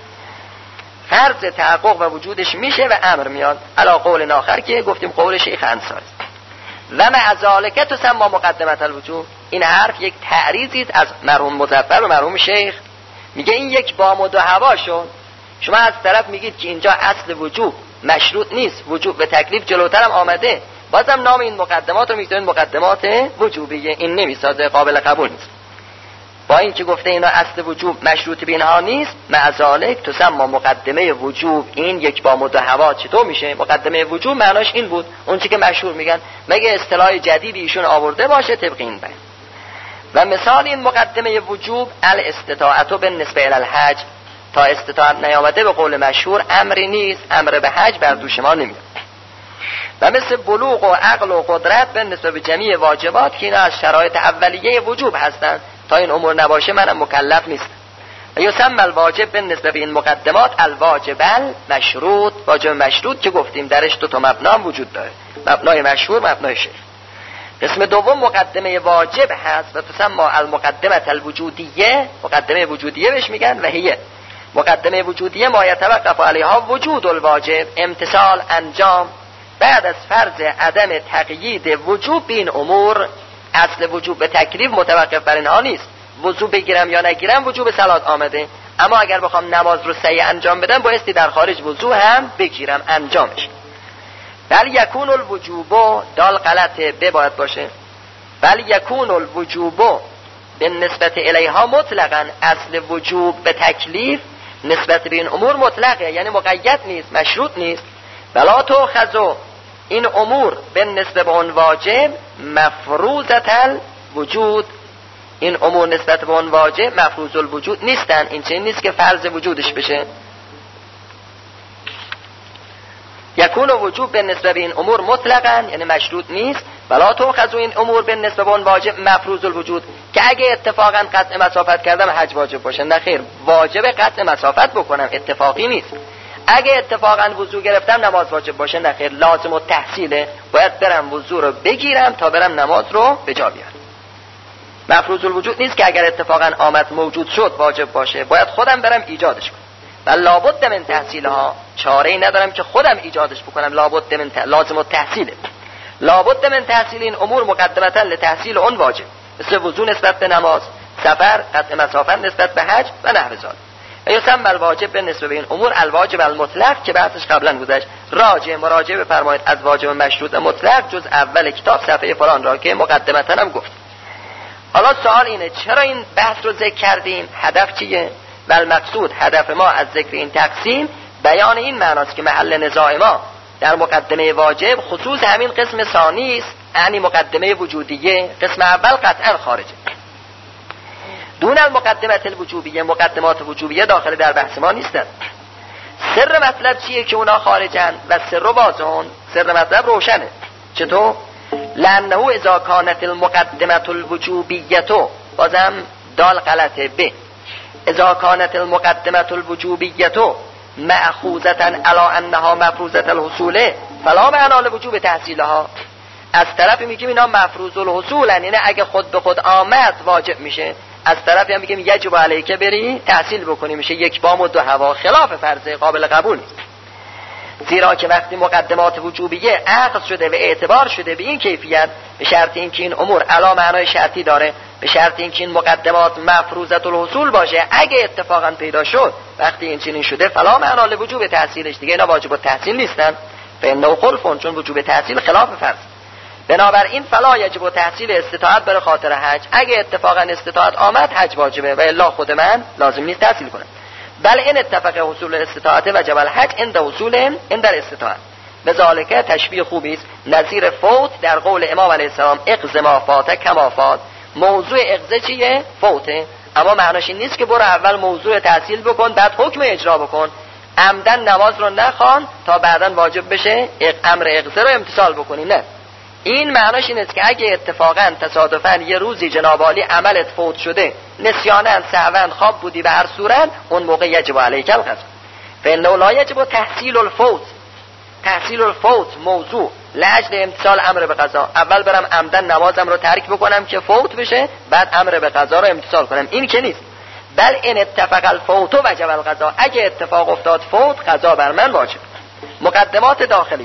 فرض تحقق و وجودش میشه و امر میاد. علا قول آخر که گفتیم قول شیخ انصاری و مع ذالک تسمى مقدمت الوجوب. این حرف یک تعریضی از مرحوم مظفر و مرحوم شیخ. میگه این یک بام و دو هوا شد. شما از طرف میگید که اینجا اصل وجوب مشروط نیست، وجوب به تکلیف جلوترم آمده، بازم نام این مقدمات رو میگذارید مقدمات وجوبیه، این نمیسازه، قابل قبول نیست. با این که گفته اینا اصل وجوب مشروط به اینها نیست، مع ذالک تسمى مقدمه وجوب. این یک بام و دو هوا چطور میشه؟ مقدمه وجوب معناش این بود، اون چی که مشهور میگن، مگه اصطلاح جدیدی ایشون آورده باشه طبق این بیان. و مثال این مقدمه وجوب الاستطاعت بالنسبه الی الحج. تا استطاعت نیامده به قول مشهور امری نیست، امر به حج بر دوش ما نمیاد. و مثل بلوغ و عقل و قدرت به نسبت به جمیع واجبات که اینا از شرایط اولیه وجوب هستند، تا این امور نباشه منم مکلف نیستم. و یسمى الواجب به نسبت به این مقدمات الواجب المشروط. واجب مشروط که گفتیم درش دو تا مبنا وجود داره، مبنای مشهور، مبنای شیخ. قسم دوم مقدمه واجب هست و تسمى المقدمه الوجودیه. مقدمه وجودیه بهش میگن و هي مقدمه وجودیه ما یتوقف علیها وجود الواجب، امتثال، انجام بعد از فرض عدم تقیید وجوب این امور. اصل وجوب به تکلیف متوقف بر اینها نیست، وضو بگیرم یا نگیرم وجوب صلات آمده، اما اگر بخوام نماز رو صحیح انجام بدم بایستی در خارج وضو هم بگیرم انجامش. بل یکون الوجوب، دال غلطه، به باید باشه، بل یکون الوجوب به نسبت الیها مطلقا. اصل وجوب به تکلیف نسبت به این امور مطلقه، یعنی مقید نیست، مشروط نیست. بلا تو خذو این امور به نسبت به اون واجب مفروضت الوجود. این امور نسبت به اون واجب مفروض الوجود نیستن، این چنین نیست که فرض وجودش بشه. یکون وجوب به نسبت به این امور مطلقاً، یعنی مشروط نیست. بلا تو خذو این امور به نسبت به اون واجب مفروض الوجود، که اگه اتفاقاً قطع مسافت کردم حج واجب باشه. نه خیر، واجب قطع مسافت بکنم، اتفاقی نیست. اگه اتفاقاً وضو گرفتم نماز واجب باشه. نه خیر، لازم التحصیله، باید برم وضو رو بگیرم تا برم نماز رو به جا بیارم. مفروض الوجود نیست که اگر اتفاقاً آمد موجود شد واجب باشه، باید خودم برم ایجادش کنم. و لابد من تحصیلها، چاره‌ای ندارم که خودم ایجادش بکنم، لابد من ت... لازم التحصیله. لابد من تحصیل این امور مقدمتا لتحصیل اون واجب، مثل وضو نسبت به نماز، سفر، قطع مسافت نسبت به حج و نحو ذلک. و یسمى الواجب به نسبت به این امور الواجب المطلق که بحثش قبلا گذشت. راجع مراجعه بفرمایید از واجب مشروط مطلق جز اول کتاب صفحه فلان را که مقدمتا هم گفت. حالا سوال اینه چرا این بحث رو ذکر کردیم؟ هدف چیه؟ و المقصود، هدف ما از ذکر این تقسیم بیان این معناست که محل نزاع ما در مقدمه واجب خصوص همین قسم ثانی است، یعنی مقدمه وجودیه. قسم اول قطعا خارجه. دون المقدمه الوجوبیه، مقدمات وجوبیه داخل در بحث ما نیستن. سر مطلب چیه که اونا خارجن و سر واضحون؟ سر مطلب روشنه. چطور؟ لانه اذا كانت المقدمه الوجوبیه، بازم دال غلطه، به اذا كانت المقدمه الوجوبیه مأخوذة على انها مفروضة الحصول فلا معنی لوجوب تحصیلها. از طرف میگیم اینا مفروض الحصولن، یعنی اگه خود به خود آمد واجب میشه. از طرفی هم میگیم یجب علیک بری تحصیل بکنی، میشه یک بام و دو هوا، خلاف فرض قابل قبول نیست. زیرا که وقتی مقدمات وجوبیه اخذ شده و اعتبار شده به این کیفیت، به شرط اینکه این امور علا معنای شرطی داره، به شرط اینکه این مقدمات مفروضه الحصول باشه، اگه اتفاقا پیدا شد وقتی این چنین شده فلا معنا لوجوب تحصیلش، دیگه اینا واجب التحصیل نیستن، فانه خلف، چون وجوب تحصیل خلاف فرض. بنابراین فلا یجب تحصیل استطاعت بر خاطر حج، اگه اتفاقا استطاعت آمد حج واجبه و الا خود من لازم نیست تحصیل کنم. بل این اتفاق حصول استطاعت وجب الحج عند حصول عند الاستطاعت. بذالک تشبیه خوبی است نظیر فوت در قول امام علیه السلام اقض ما فات کما فات. موضوع اقضا چیه؟ فوته، اما معناش این نیست که برو اول موضوع تحصیل بکن بعد حکم اجرا بکن، عمدن نماز رو نخوان تا بعداً واجب بشه امر اقضا رو امتثال بکنی، نه. این معناش این است که اگه اتفاقاً تصادفاً یه روزی جناب عالی عملت فوت شده، نسیاناً سهواً خواب بودی به هر صورت، اون موقع یجب علیک القضا. فانه لا یجب تحصیل الفوت. تحصیل الفوت موضوع لاجل امتثال امر به قضا، اول برم عمدن نمازم رو ترک بکنم که فوت بشه بعد امر به قضا رو امتثال کنم، این که نیست. بل این اتفاق الفوت وجب القضا، اگه اتفاق افتاد فوت قضا بر من واجب. مقدمات داخلیه.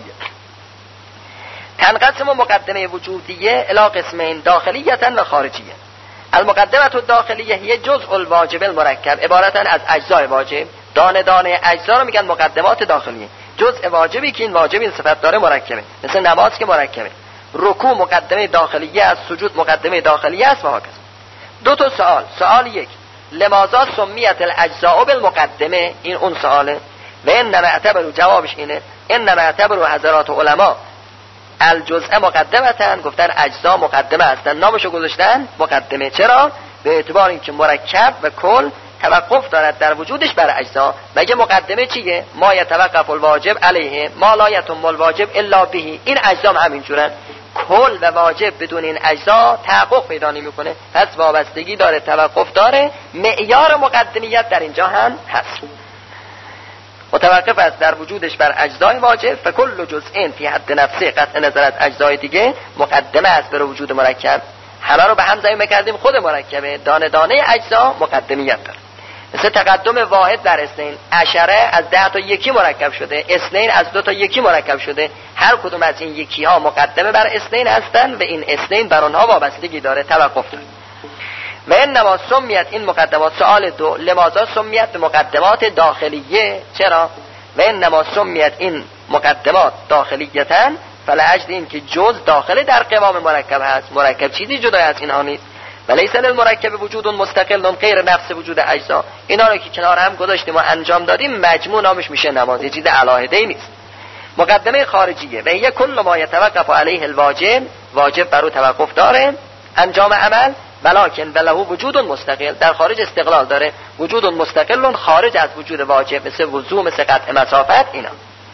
تنقسم مقدمه وجودیه الی قسمین، داخلیتا و خارجیه. المقدمه الداخلیه هی جزء الواجب المرکب، عبارتا از اجزای واجب، دانه دانه اجزا رو میگن مقدمات داخلیه. جزء واجبی که این واجب این صفت داره مرکبه، مثل نماز که مرکبه، رکوع مقدمه داخلیه است، سجود مقدمه داخلیه است و هكذا. دو تا سوال. سوال یک، لماذا سمیت الاجزاء بالمقدمه؟ این اون سواله. و انما اعتبروا، جوابش اینه انما اعتبروا حضرات علما الجزء مقدمتن، گفتن اجزا مقدمه هستن، نامشو گذاشتن مقدمه. چرا؟ به اعتبار اینکه مرکب و کل توقف دارد در وجودش بر اجزا. مگه مقدمه چیه؟ ما یتوقف الواجب علیه ما لا یتم الواجب الا به. این اجزا هم همینجورن، کل و واجب بدون این اجزا تحقق پیدا نمیکنه، پس وابستگی داره، توقف داره. معیار مقدمیت در اینجا هم هست، متوقف است در وجودش بر اجزای واجب. فکل جزء فی حد نفسه، قطع نظر از اجزای دیگه، مقدمه است بر وجود مرکب. همه رو به هم زمین کردیم خود مرکبه، دانه دانه اجزا مقدمیت داره. مثل تقدم واحد در اثنین، عشره از ده تا یکی مرکب شده، اثنین از دو تا یکی مرکب شده، هر کدوم از این یکی ها مقدمه بر اثنین هستن و این اثنین بر اونها وابستگی داره، توقف داره. و انما سمیت، این مقدمات. سوال دو، لماذا سمیت مقدمات داخلیه؟ چرا؟ و انما سمیت این مقدمات داخلیتن فلعجل این که جز داخل در قوام مرکب هست، مرکب چیزی جدای از اینها نیست. ولیس للمرکب وجود مستقل غیر نفس وجود اجزا. اینا رو که کنار هم گذاشتیم و انجام دادیم مجموع نامش میشه نماز، یه چیز علاهده نیست. مقدمه خارجیه و هي کل ما یتوقف علیه الواجب، واجب بر او توقف داره انجام عمل، ولکن وله وجود مستقل، در خارج استقلال داره، وجود مستقل خارج از وجود واجب، مثل وضو، مثل قطع مسافت. اینا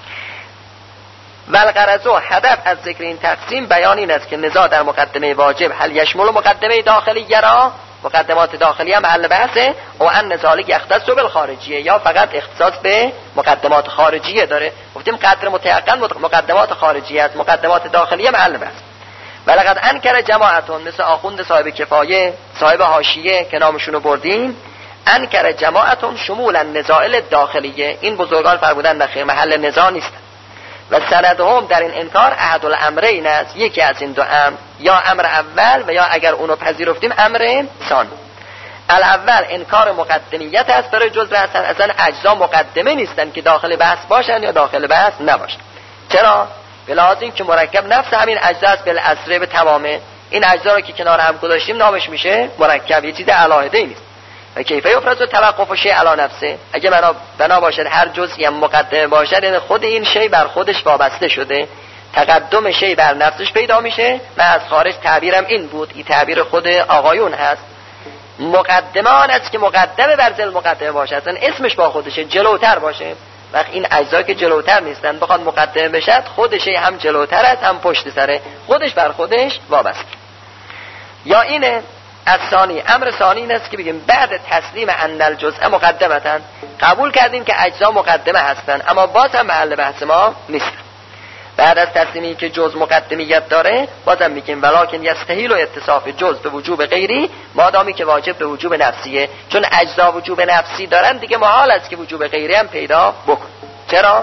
والغرض، هدف از ذکر این تقسیم بیان این است که نزاع در مقدمه واجب هل یشمل مقدمه داخلیه را، مقدمات داخلیه محل بحثه، و ان ذالک یختص بالخارجیه، یا فقط اختصاص به مقدمات خارجیه داره. گفتیم قدر متيقن مقدمات خارجیه است، مقدمات داخلیه محل بحث. ولقد انکر جماعتون، مثل آخوند صاحب کفایه، صاحب حاشیه که نامشونو بردیم، انکر جماعتون شمول النزاع داخلیه، این بزرگان فرمودن نخیر، محل نزاع نیست. و سندهم در این انکار احد الامرین است، یکی از این دو امر، یا امر اول و یا اگر اونو پذیرفتیم امر ثانی. الاول انکار مقدمیت است برای جزء هستن، اصلا اجزا مقدمه نیستن که داخل بحث باشن یا داخل بحث نباشن. چرا؟ بلحاظ این که مرکب نفس همین اجزا است، بالاصل به تمامه. این اجزا رو که کنار هم گذاشتیم نامش میشه مرکب، یه چیز علاهده نیست. و کیفه یفرض توقف و شی علی نفسه، اگه بنا بنا باشد هر جزئی هم مقدمه باشد، یعنی خود این شی بر خودش وابسته شده، تقدم شی بر نفسش پیدا میشه. و از خارج تعبیرم این بود، این تعبیر خود آقایون هست، مقدمه آن است که مقدمه بر ذل مقدمه باشه، اصلا اسمش با خودشه، جلوتر باشه. وقت این اجزا که جلوتر نیستن بخواد مقدمه بشد، خودش هم جلوتر است هم پشت سره، خودش بر خودش وابسته. یا اینه از ثانی، امر ثانی این است که بگیم بعد تسلیم ان الجزء مقدمتن، قبول کردیم که اجزا مقدمه هستن اما باز هم محل بحث ما نیست. بعد از تسلیمی که جز مقدمیت داره بازم میگیم ولکن یستحیل و اتصاف جز به وجوب غیری، مادامی که واجب به وجوب نفسیه، چون اجزا وجوب نفسی دارن دیگه محال است که وجوب غیری هم پیدا بکن. چرا؟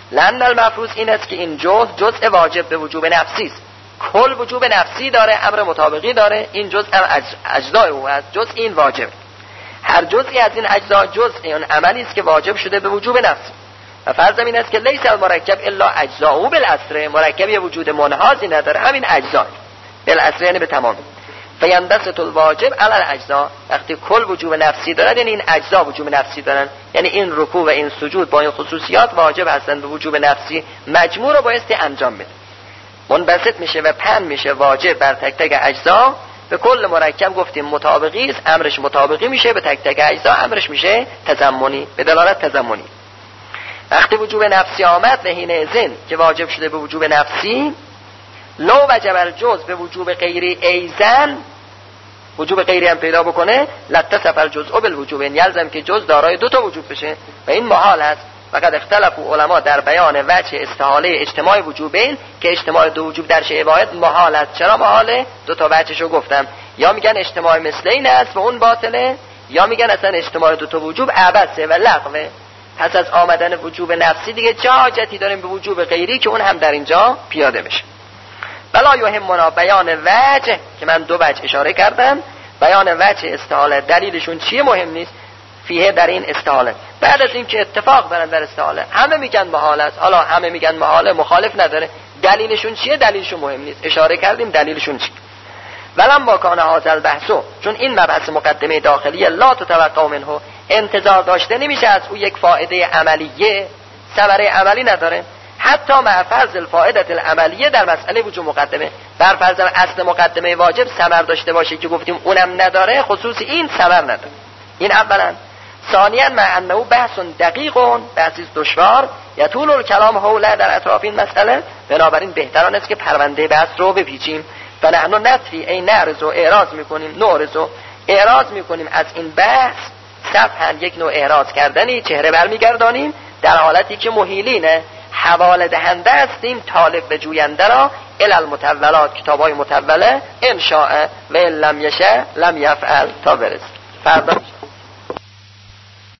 لأن المفروض این است که این جزء جزء واجب به وجوب نفسی است. کل وجوب نفسی داره، امر مطابقی داره، این جزء هم اجزای او است، جزء این واجب. هر جزئی از این اجزا جزء اون عملی است که واجب شده به وجوب نفسی. و فرض این است که لیس المرکب الا اجزاؤه بالاصل، مرکب یه وجود منحازی نداره، همین اجزا بالاصل یعنی به تمام. فیندست الواجب علی الاجزا، وقتی کل وجوب نفسی دارد یعنی این اجزا وجوب نفسی دارن، یعنی این رکوع و این سجود با این خصوصیات واجب هستند به وجوب نفسی، مجموع رو بایستی انجام بده. منبسط میشه و پن میشه واجب بر تک تک اجزا. به کل مرکب گفتیم مطابقی است، امرش مطابقی میشه، به تک تک اجزا امرش میشه تضمنی، به دلالت تضمنی. وقتی وجوب نفسی آمد و حین اذن که واجب شده به وجوب نفسی، لو وجب الجزء به وجوب غیری ایزن، وجوب غیری هم پیدا بکنه، لتصف الجزء بالوجوب، یلزم که جزء دارای دو تا وجوب بشه و این محال است. فقط اختلفوا علما در بیان وجه استحاله اجتماع وجوبین که اجتماع دو وجوب در شیء واحد محال است. چرا محاله؟ دو تا وجهشو گفتم، یا میگن اجتماع مثلین است و اون باطله، یا میگن اصلا اجتماع دو تا وجوب عبثه و لغوه. پس از آمدن وجوب نفسی دیگه چه حاجتی داریم به وجوب غیری که اون هم در اینجا پیاده بشه. بلا یهمنا بیان وجه که من دو وجه اشاره کردم، بیان وجه استحاله دلیلشون چیه مهم نیست، فیه در این استحاله. بعد از این که اتفاق دارن در استحاله همه میگن محال است، حالا همه میگن محاله، مخالف نداره، دلیلشون چیه؟ دلیلشون مهم نیست، اشاره کردیم دلیلشون چیه. ولم با کان هذا البحث، چون این مبحث مقدمه داخلی لا تتوقع منه، انتظار داشته نمیشه از او یک فائده عملیه، ثمره عملی نداره. حتی مع فرض الفائده العملیه در مسئله وجوب مقدمه، بر فرض اصل مقدمه واجب ثمر داشته باشه که گفتیم اونم نداره، خصوص این ثمر نداره. این اولا. ثانیاً مع انه بحث دقیق، بحثی دشوار، یطول الکلام حوله در اطراف این مسئله، بنابراین بهتران است که پرونده بحث رو بپیچیم. فنحن نطفی ای نعرض و اعراض میکنیم، نعرض و اعراض میکنیم از این بحث، صفحاً یک نوع اعراض کردنی، چهره برمیگردانیم در حالتی که محیلینه حواله دهنده هستیم طالب و جوینده را الی المتولات، کتابای متوله، ان شاء و لم یشاء لم یفعل، تا برسیم. فردا